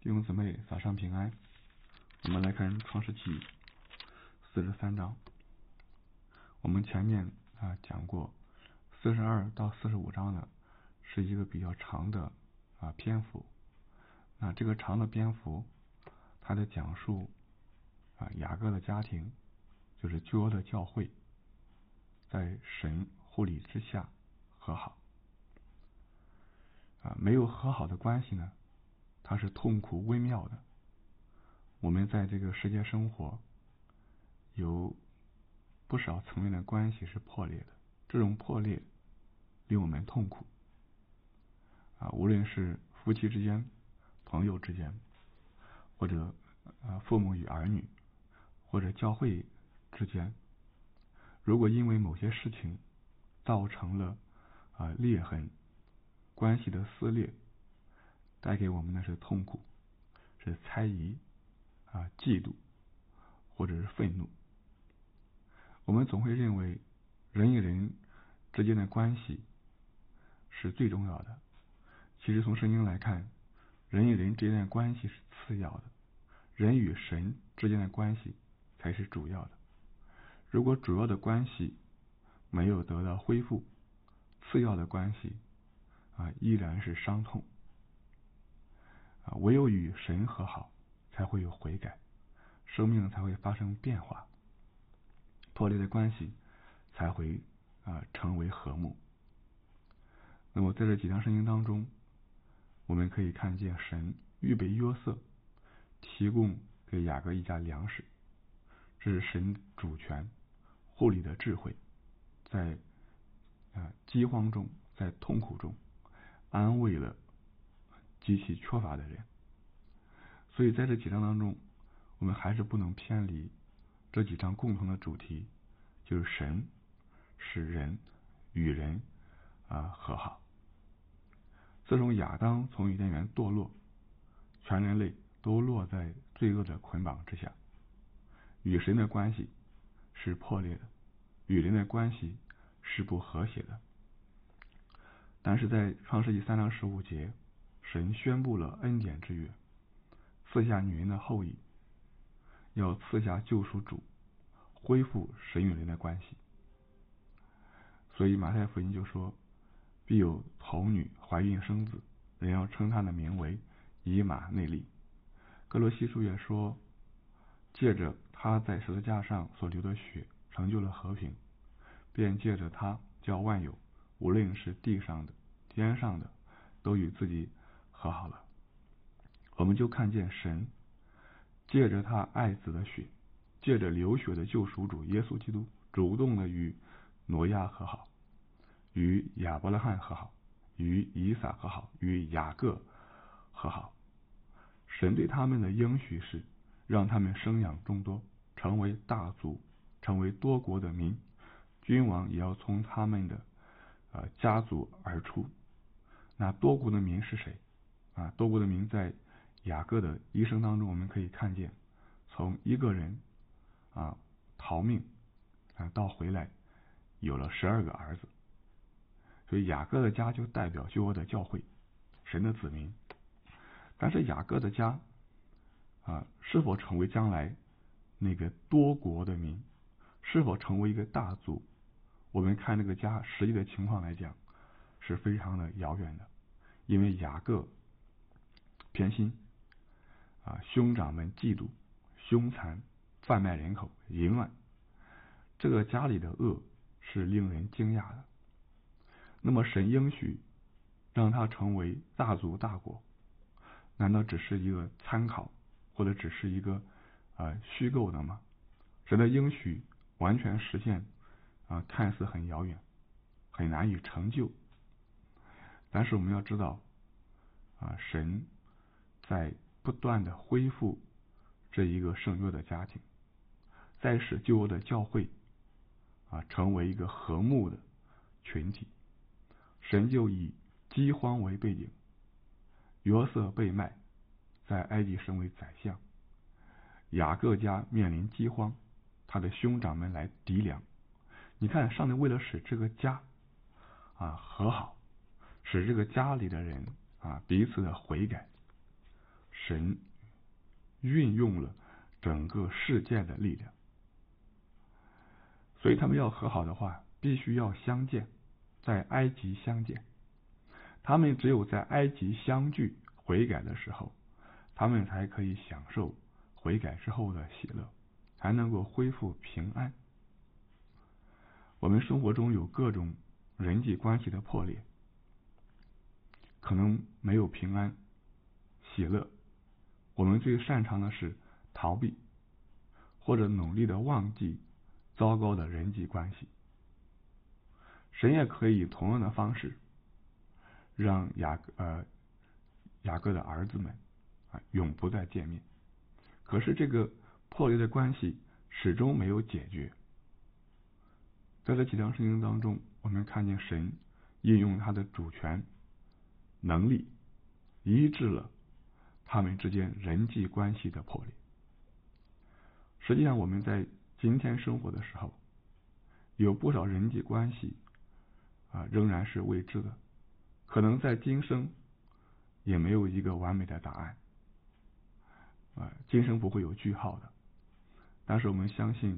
弟兄姊妹，早上平安。我们来看创世纪43章。我们前面讲过42到45章呢，是一个比较长的篇幅。那这个长的篇幅，它的讲述雅各的家庭，就是旧约的教会，在神护理之下和好。没有和好的关系呢，它是痛苦微妙的。我们在这个世界生活，有不少层面的关系是破裂的，这种破裂令我们痛苦。无论是夫妻之间、朋友之间，或者父母与儿女，或者教会之间，如果因为某些事情造成了裂痕，关系的撕裂，带给我们的是痛苦，是猜疑嫉妒，或者是愤怒。我们总会认为人与人之间的关系是最重要的。其实从圣经来看，人与人之间的关系是次要的，人与神之间的关系才是主要的。如果主要的关系没有得到恢复，次要的关系依然是伤痛。唯有与神和好，才会有悔改，生命才会发生变化，破裂的关系才会成为和睦。那么在这几章圣经当中，我们可以看见神预备约瑟，提供给雅各一家粮食，这是神主权护理的智慧，在饥荒中，在痛苦中安慰了极其缺乏的人。所以在这几章当中，我们还是不能偏离这几章共同的主题，就是神使人与人和好。自从亚当从伊甸园堕落，全人类都落在罪恶的捆绑之下，与神的关系是破裂的，与人的关系是不和谐的。但是在创世纪3章15节，神宣布了恩典之约，赐下女人的后裔，要赐下救赎主，恢复神与人的关系。所以马太福音就说，必有童女怀孕生子，人要称他的名为以马内利。哥罗西书也说，借着他在十字架上所流的血成就了和平，便借着他叫万有，无论是地上的天上的，都与自己和好了。我们就看见神借着他爱子的血，借着流血的救赎主耶稣基督，主动的与挪亚和好，与亚伯拉罕和好，与以撒和好，与雅各和好。神对他们的应许是让他们生养众多，成为大族，成为多国的民，君王也要从他们的家族而出。那多国的民是谁？多国的民在雅各的一生当中，我们可以看见，从一个人逃命到回来有了12个儿子。所以雅各的家就代表旧约的教会，神的子民。但是雅各的家是否成为将来那个多国的民，是否成为一个大族，我们看这个家实际的情况来讲是非常的遥远的。因为雅各偏心兄长们嫉妒、凶残、贩卖人口、淫乱，这个家里的恶是令人惊讶的。那么神应许让他成为大族大国，难道只是一个参考，或者只是一个虚构的吗？神的应许完全实现看似很遥远，很难以成就。但是我们要知道神在不断的恢复这一个圣约的家庭，在使旧约的教会成为一个和睦的群体。神就以饥荒为背景，约瑟被卖，在埃及升为宰相，雅各家面临饥荒，他的兄长们来籴粮。你看，上帝为了使这个家和好，使这个家里的人彼此的悔改， 神运用了整个世界的力量，所以他们要和好的话，必须要相见，在埃及相见。他们只有在埃及相聚悔改的时候，他们才可以享受悔改之后的喜乐，才能够恢复平安。我们生活中有各种人际关系的破裂，可能没有平安喜乐，我们最擅长的是逃避，或者努力的忘记糟糕的人际关系。神也可以以同样的方式让雅各的儿子们永不再见面。可是这个破裂的关系始终没有解决。在这几章圣经当中，我们看见神运用他的主权能力，医治了他们之间人际关系的破裂。实际上我们在今天生活的时候，有不少人际关系仍然是未知的，可能在今生也没有一个完美的答案，今生不会有句号的。但是我们相信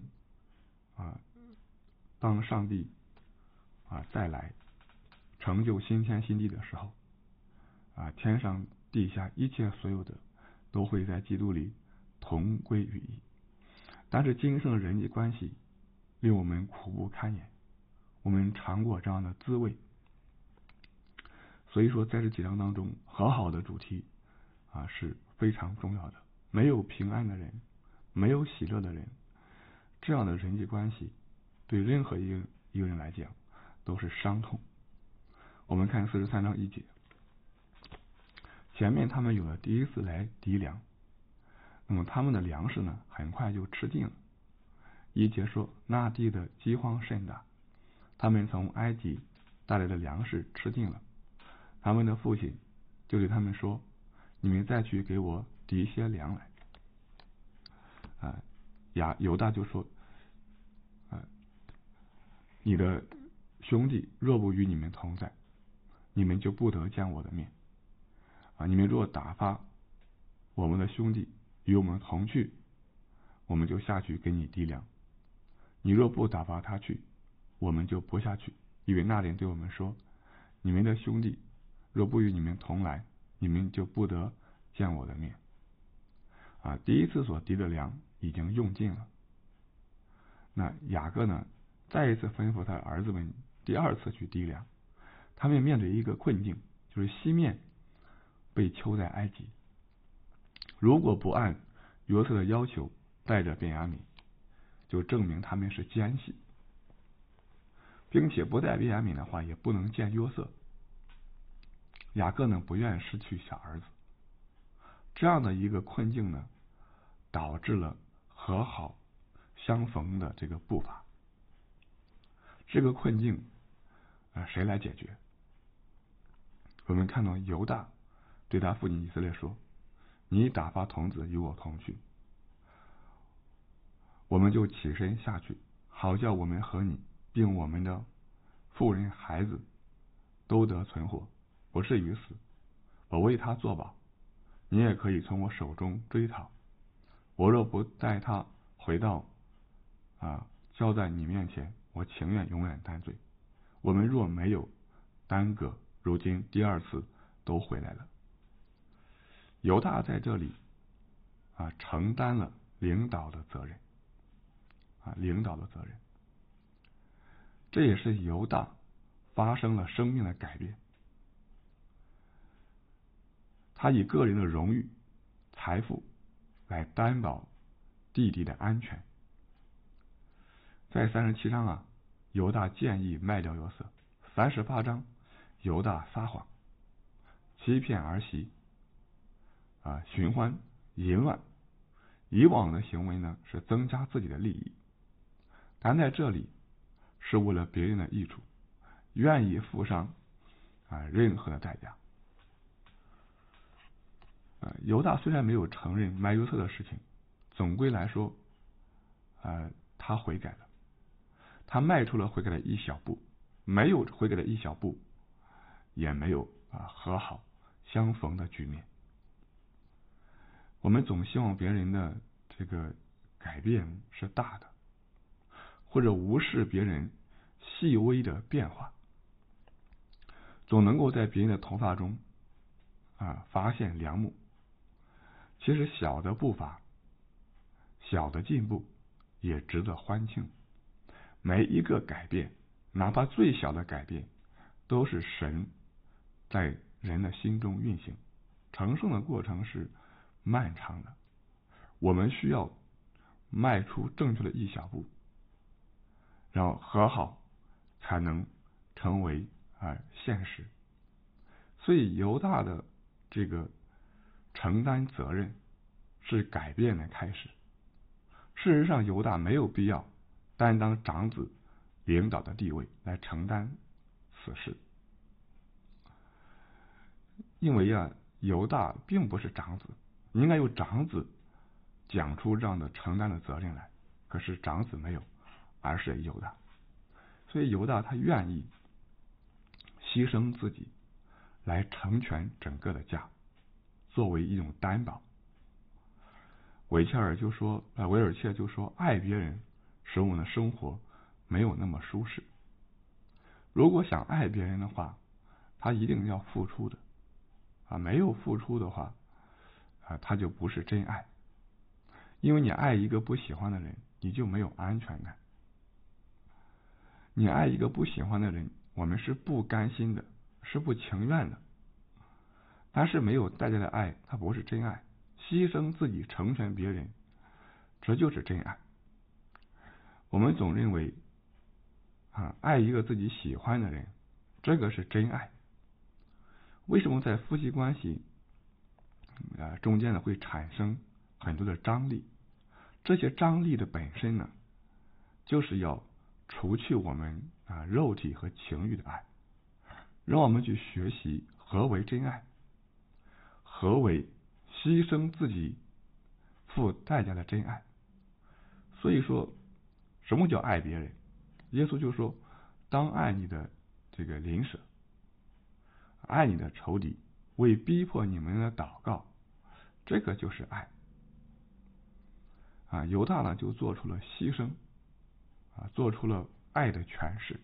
当上帝再来成就新天新地的时候，天上地下一切所有的都会在基督里同归于一。但是今生的人际关系令我们苦不堪言，我们尝过这样的滋味。所以说在这几章当中，和好的主题是非常重要的。没有平安的人，没有喜乐的人，这样的人际关系对任何一个人来讲都是伤痛。我们看43章1节，前面他们有了第一次来籴粮，那么他们的粮食呢很快就吃尽了。1节说，那地的饥荒甚大，他们从埃及带来的粮食吃尽了。他们的父亲就对他们说，你们再去给我籴一些粮来。犹大就说，你的兄弟若不与你们同在，你们就不得见我的面。你们若打发我们的兄弟与我们同去，我们就下去给你籴粮。你若不打发他去，我们就不下去，因为那人对我们说，你们的兄弟若不与你们同来，你们就不得见我的面。第一次所籴的粮已经用尽了。那雅各呢，再一次吩咐他儿子们第二次去籴粮。他们面对一个困境，就是西面被囚在埃及，如果不按约瑟的要求带着便雅悯，就证明他们是奸细，并且不带便雅悯的话也不能见约瑟。雅各呢不愿失去小儿子，这样的一个困境呢，导致了和好相逢的这个步伐。这个困境谁来解决？我们看到犹大对他父亲以色列说，你打发童子与我同去，我们就起身下去，好叫我们和你并我们的妇人孩子都得存活，不至于死。我为他作保，你也可以从我手中追讨。我若不带他回到交在你面前，我情愿永远担罪。我们若没有耽搁，如今第二次都回来了。犹大在这里承担了领导的责任，这也是犹大发生了生命的改变。他以个人的荣誉、财富来担保弟弟的安全。在37章犹大建议卖掉约瑟。38章犹大撒谎，欺骗儿媳，寻欢淫乱。以往的行为呢是增加自己的利益，但在这里是为了别人的益处，愿意付上任何的代价。犹大虽然没有承认卖约瑟的事情，总归来说他悔改了，他迈出了悔改的一小步。没有悔改的一小步，也没有和好相逢的局面。 我们总希望别人的这个改变是大的，或者无视别人细微的变化，总能够在别人的头发中发现良木。其实小的步伐，小的进步也值得欢庆。每一个改变，哪怕最小的改变，都是神在人的心中运行。成圣的过程是漫长的，我们需要迈出正确的一小步，然后和好才能成为现实。所以犹大的这个承担责任是改变的开始。事实上，犹大没有必要担当长子领导的地位来承担此事，因为犹大并不是长子，应该由长子讲出这样的承担的责任来，可是长子没有，而是犹大。所以犹大他愿意牺牲自己来成全整个的家，作为一种担保。维尔切就说，爱别人使我们的生活没有那么舒适。如果想爱别人的话，他一定要付出的没有付出的话他就不是真爱。因为你爱一个不喜欢的人，你就没有安全感。你爱一个不喜欢的人，我们是不甘心的，是不情愿的。但是没有代价的爱，它不是真爱。牺牲自己成全别人，这就是真爱。我们总认为爱一个自己喜欢的人，这个是真爱。为什么在夫妻关系中间会产生很多的张力？这些张力的本身呢，就是要除去我们肉体和情欲的爱，让我们去学习何为真爱，何为牺牲自己付代价的真爱。所以说，什么叫爱别人？耶稣就说，当爱你的这个邻舍，爱你的仇敌，为逼迫你们的祷告，这个就是爱。犹大呢就做出了牺牲做出了爱的诠释。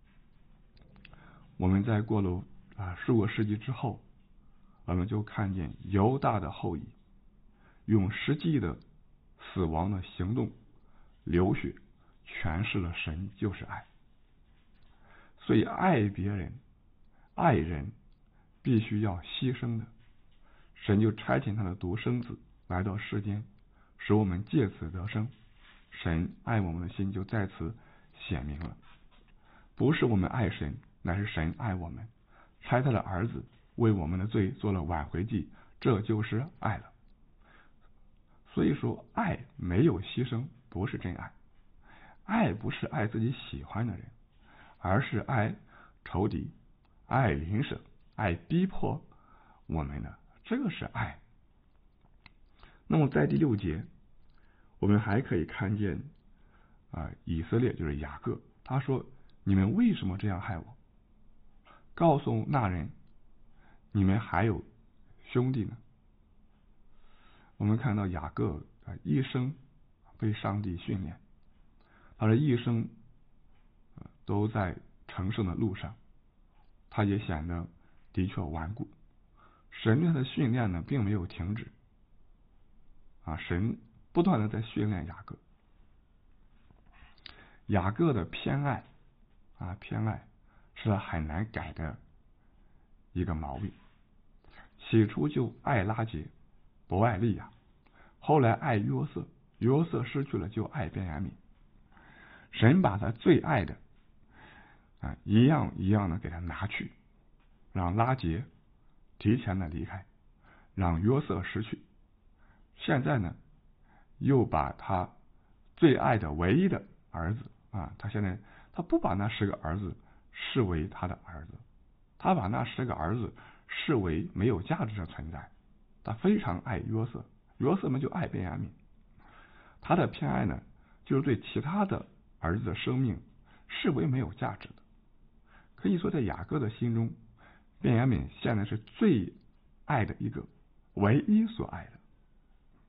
我们在过了数个世纪之后，我们就看见犹大的后裔用实际的死亡的行动流血诠释了神就是爱。所以爱别人爱人必须要牺牲的，神就差遣他的独生子来到世间，使我们借此得生。神爱我们的心就在此显明了，不是我们爱神，乃是神爱我们，差他的儿子为我们的罪做了挽回祭，这就是爱了。所以说，爱没有牺牲不是真爱。爱不是爱自己喜欢的人，而是爱仇敌，爱邻舍，爱逼迫我们的，这个是爱。那么在第6节，我们还可以看见以色列就是雅各，他说，你们为什么这样害我？告诉那人，你们还有兄弟呢。我们看到雅各一生被上帝训练，他的一生都在成圣的路上，他也显得的确顽固。神对他的训练呢并没有停止神不断的在训练雅各。雅各的偏爱是他很难改的一个毛病。起初就爱拉结，不爱利亚，后来爱约瑟，约瑟失去了就爱便雅悯。神把他最爱的一样一样的给他拿去，让拉结提前的离开，让约瑟失去。现在呢，又把他最爱的唯一的儿子他不把那10个儿子视为他的儿子，他把那10个儿子视为没有价值的存在。他非常爱约瑟，约瑟们就爱便雅悯。他的偏爱呢，就是对其他的儿子的生命视为没有价值的。可以说，在雅各的心中，便雅悯现在是最爱的一个，唯一所爱的。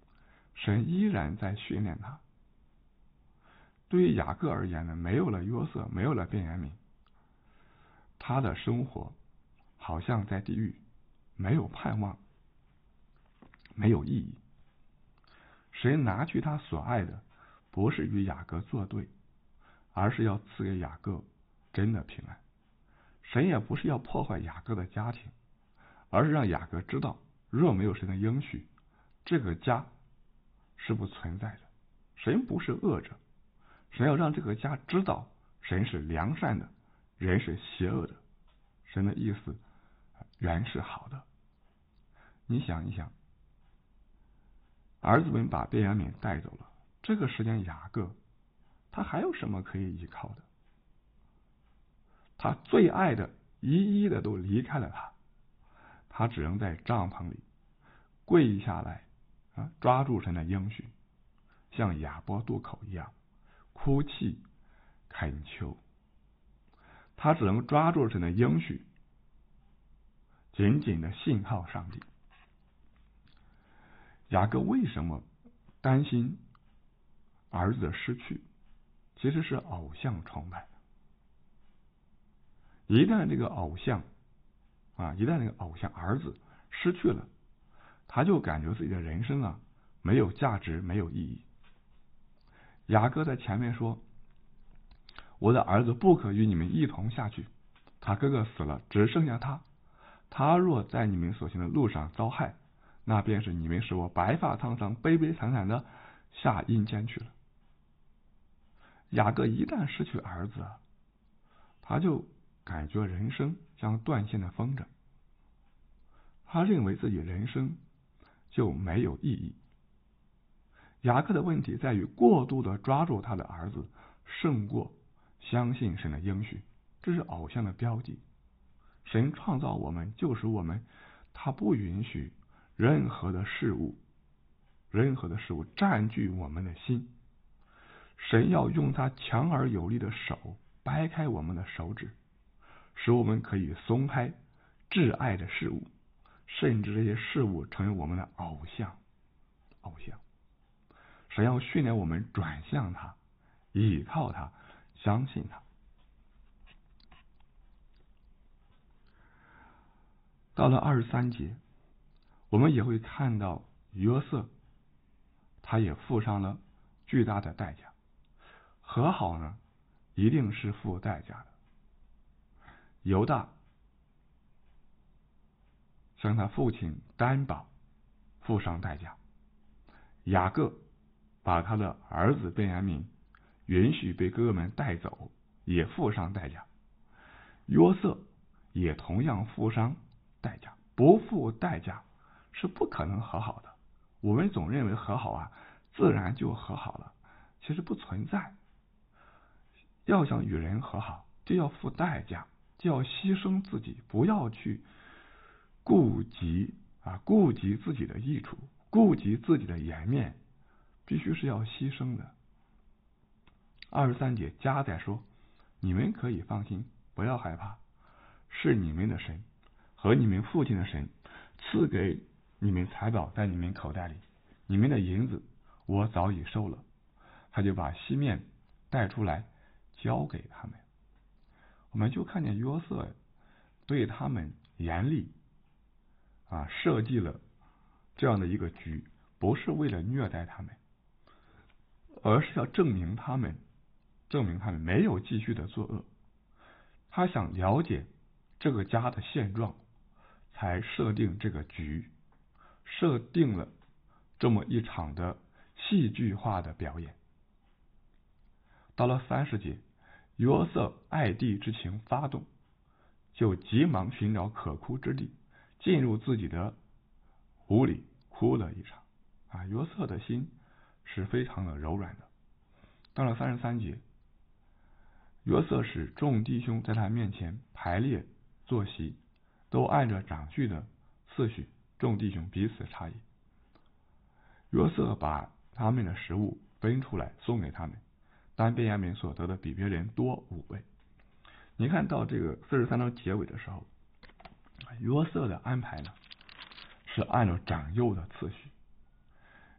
神依然在训练他。对于雅各而言呢，没有了约瑟，没有了便雅悯，他的生活好像在地狱，没有盼望，没有意义。神拿去他所爱的，不是与雅各作对，而是要赐给雅各真的平安。神也不是要破坏雅各的家庭，而是让雅各知道，若没有神的应许，这个家是不存在的。神不是恶者，神要让这个家知道神是良善的，人是邪恶的。神的意思原是好的。你想一想，儿子们把便雅悯带走了，这个时间雅各他还有什么可以依靠的？他最爱的一一的都离开了他，他只能在帐篷里跪下来抓住神的应许，像亚伯渡口一样哭泣恳求。他只能抓住神的应许，紧紧的信靠上帝。雅各为什么担心儿子的失去？其实是偶像崇拜。一旦这个偶像儿子失去了，他就感觉自己的人生没有价值，没有意义。雅各在前面说，我的儿子不可与你们一同下去，他哥哥死了，只剩下他，他若在你们所行的路上遭害，那便是你们使我白发苍苍，悲悲惨惨的下阴间去了。雅各一旦失去儿子，他就感觉人生像断线的风筝，他认为自己人生就没有意义。雅各的问题在于过度的抓住他的儿子，胜过相信神的应许，这是偶像的标记。神创造我们，救赎我们，他不允许任何的事物占据我们的心。神要用他强而有力的手掰开我们的手指，使我们可以松开挚爱的事物，甚至这些事物成为我们的偶像。神要训练我们转向他，依靠他，相信他。到了23节，我们也会看到约瑟他也付上了巨大的代价。和好呢，一定是付代价的。犹大向他父亲担保，付上代价；雅各把他的儿子便雅悯允许被哥哥们带走，也付上代价。约瑟也同样付上代价，不付代价是不可能和好的。我们总认为和好自然就和好了，其实不存在。要想与人和好，就要付代价，就要牺牲自己，不要去顾及自己的益处，顾及自己的颜面，必须是要牺牲的。23节加在说，你们可以放心，不要害怕，是你们的神和你们父亲的神赐给你们财宝在你们口袋里，你们的银子我早已收了。他就把西面带出来交给他们。我们就看见约瑟对他们严厉设计了这样的一个局，不是为了虐待他们，而是要证明他们没有继续的作恶。他想了解这个家的现状，才设定这个局，设定了这么一场的戏剧化的表演。到了30节，约瑟爱弟之情发动，就急忙寻找可哭之地，进入自己的屋里哭了一场。约瑟的心是非常的柔软的。到了33节，约瑟使众弟兄在他面前排列坐席，都按着长序的次序，众弟兄彼此差异。约瑟把他们的食物分出来送给他们，但便雅悯所得的比别人多5倍。你看到这个43章结尾的时候，约瑟的安排呢是按照长幼的次序。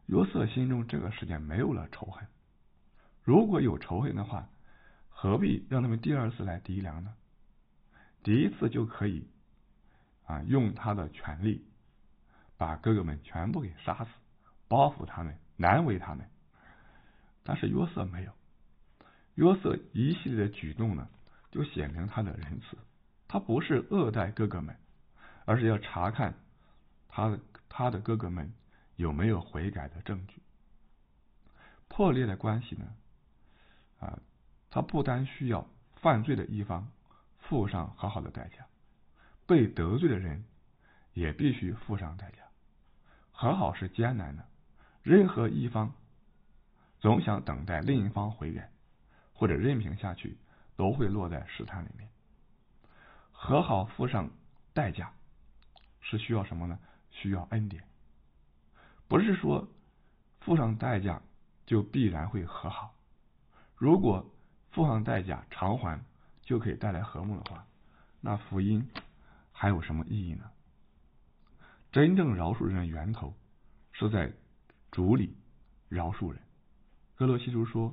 约瑟心中这个时间没有了仇恨，如果有仇恨的话，何必让他们第二次来敌粮呢？第一次就可以用他的权力把哥哥们全部给杀死，报复他们，难为他们。但是约瑟没有，约瑟一系列的举动呢，就显明他的仁慈。他不是恶待哥哥们，而是要查看他的哥哥们有没有悔改的证据。破裂的关系呢，他不单需要犯罪的一方付上好好的代价，被得罪的人也必须付上代价。和好是艰难的，任何一方总想等待另一方悔改，或者任凭下去，都会落在试探里面。和好付上代价是需要什么呢？需要恩典。不是说付上代价就必然会和好，如果付上代价偿还就可以带来和睦的话，那福音还有什么意义呢？真正饶恕人的源头是在主里饶恕人。哥罗西书说，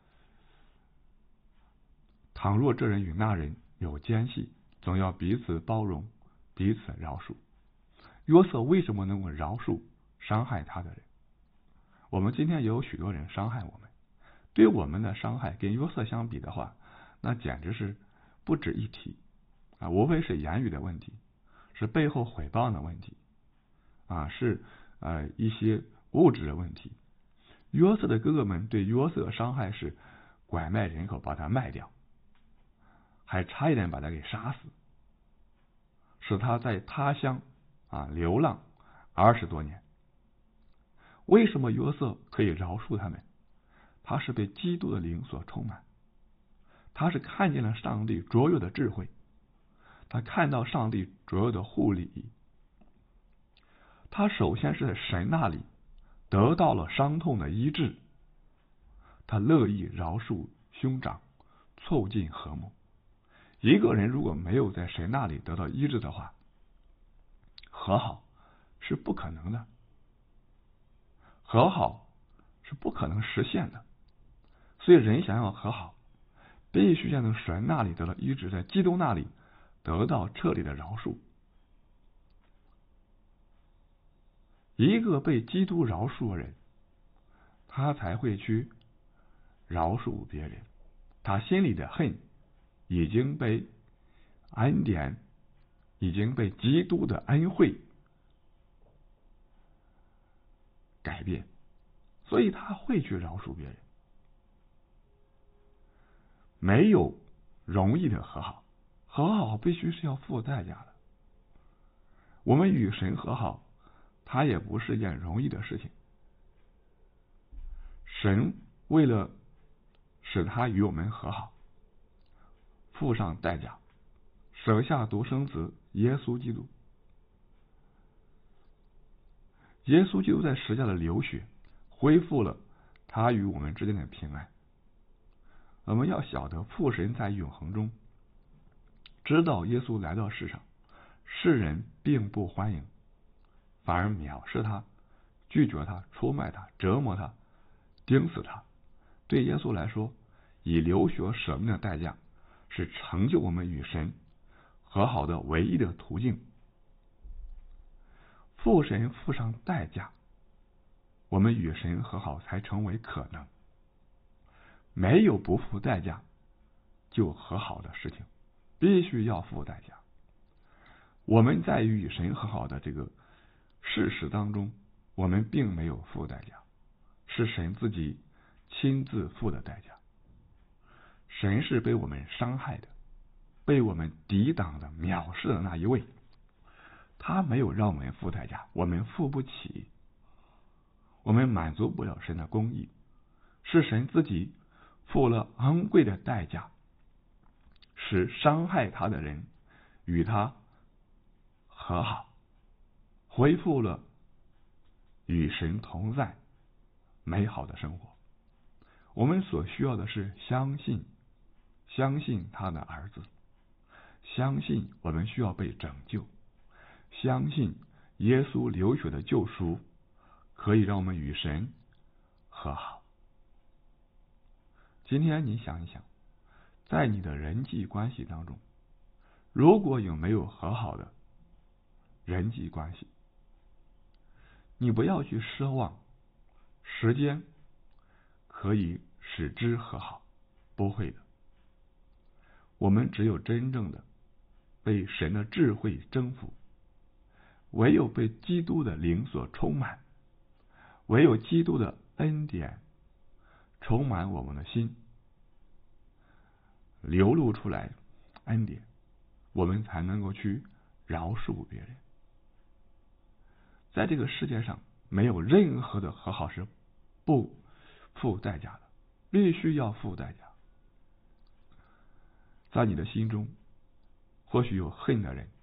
倘若这人与那人有间隙，总要彼此包容，彼此饶恕。约瑟为什么能够饶恕伤害他的人？我们今天也有许多人伤害我们，对我们的伤害跟约瑟相比的话，那简直是不值一提无非是言语的问题，是背后诽谤的问题是一些物质的问题。约瑟的哥哥们对约瑟伤害是拐卖人口，把他卖掉，还差一点把他给杀死，使他在他乡流浪20多年。为什么约瑟可以饶恕他们？他是被基督的灵所充满，他是看见了上帝卓有的智慧，他看到上帝卓有的护理，他首先是在神那里得到了伤痛的医治，他乐意饶恕兄长，促进和睦。一个人如果没有在神那里得到医治的话，和好是不可能的，和好是不可能实现的。所以人想要和好，必须先从神那里得到医治，在基督那里得到彻底的饶恕。一个被基督饶恕的人，他才会去饶恕别人，他心里的恨已经被恩典，已经被基督的恩惠改变，所以他会去饶恕别人。没有容易的和好，和好必须是要付代价的。我们与神和好，它也不是一件容易的事情。神为了使他与我们和好，付上代价，舍下独生子耶稣基督。耶稣基督在十字架的流血，恢复了他与我们之间的平安。我们要晓得父神在永恒中知道耶稣来到世上，世人并不欢迎，反而藐视他，拒绝他，出卖他，折磨他，钉死他。对耶稣来说，以流血舍命的代价是成就我们与神和好的唯一的途径。父神付上代价，我们与神和好才成为可能。没有不付代价就和好的事情，必须要付代价。我们在与神和好的这个事实当中，我们并没有付代价，是神自己亲自付的代价。神是被我们伤害的，被我们抵挡的、藐视的那一位，他没有让我们付代价，我们付不起，我们满足不了神的公义，是神自己付了昂贵的代价，使伤害他的人与他和好，恢复了与神同在美好的生活。我们所需要的是相信他的儿子，相信我们需要被拯救，相信耶稣流血的救赎可以让我们与神和好。今天你想一想，在你的人际关系当中，如果有没有和好的人际关系，你不要去奢望时间可以使之和好，不会的。我们只有真正的被神的智慧征服，唯有被基督的灵所充满，唯有基督的恩典充满我们的心，流露出来恩典，我们才能够去饶恕别人。在这个世界上，没有任何的和好是不付代价的，必须要付代价。在你的心中，或许有恨的人，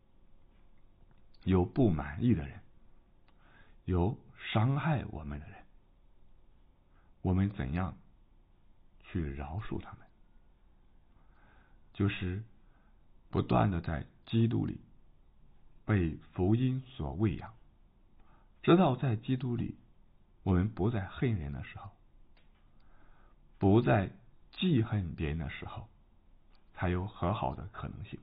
有不满意的人，有伤害我们的人，我们怎样去饶恕他们？就是不断的在基督里被福音所喂养，直到在基督里我们不再恨人的时候，不再记恨别人的时候，才有和好的可能性。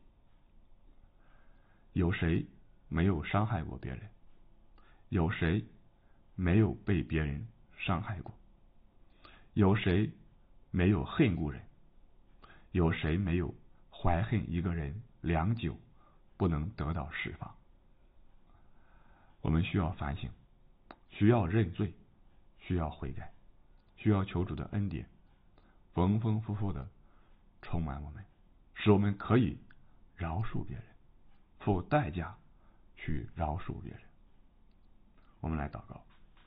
有谁没有伤害过别人？有谁没有被别人伤害过？有谁没有恨过人？有谁没有怀恨一个人良久，不能得到释放？我们需要反省，需要认罪，需要悔改，需要求主的恩典丰丰富富的充满我们，使我们可以饶恕别人，付代价去饶恕别人。我们来祷告。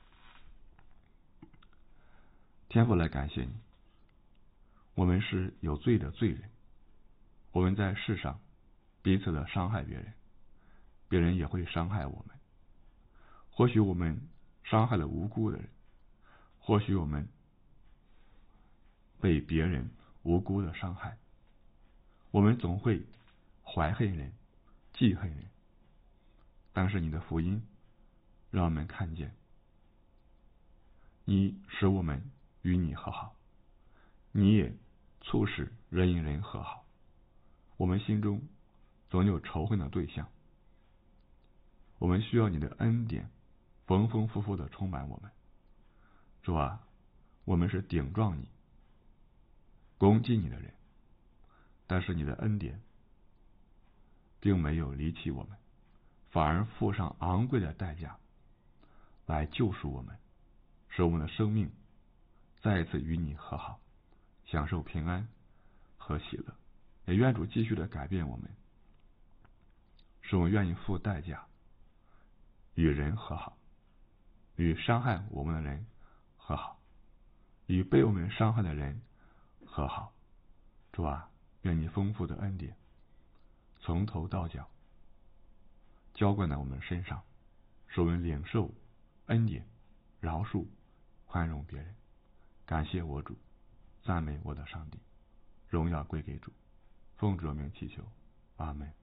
天父，来感谢你，我们是有罪的罪人，我们在世上彼此的伤害别人，别人也会伤害我们。或许我们伤害了无辜的人，或许我们被别人无辜的伤害，我们总会怀恨人，记恨人。但是你的福音让我们看见，你使我们与你和好，你也促使人与人和好。我们心中总有仇恨的对象，我们需要你的恩典丰丰富富的充满我们。主啊，我们是顶撞你、攻击你的人，但是你的恩典并没有离弃我们，反而付上昂贵的代价来救赎我们，使我们的生命再一次与你和好，享受平安和喜乐。也愿主继续的改变我们，使我们愿意付代价与人和好，与伤害我们的人和好，与被我们伤害的人和好。主啊，愿你丰富的恩典从头到脚浇灌在我们身上，使我们领受恩典，饶恕宽容别人。感谢我主，赞美我的上帝，荣耀归给主，奉主名祈求，阿门。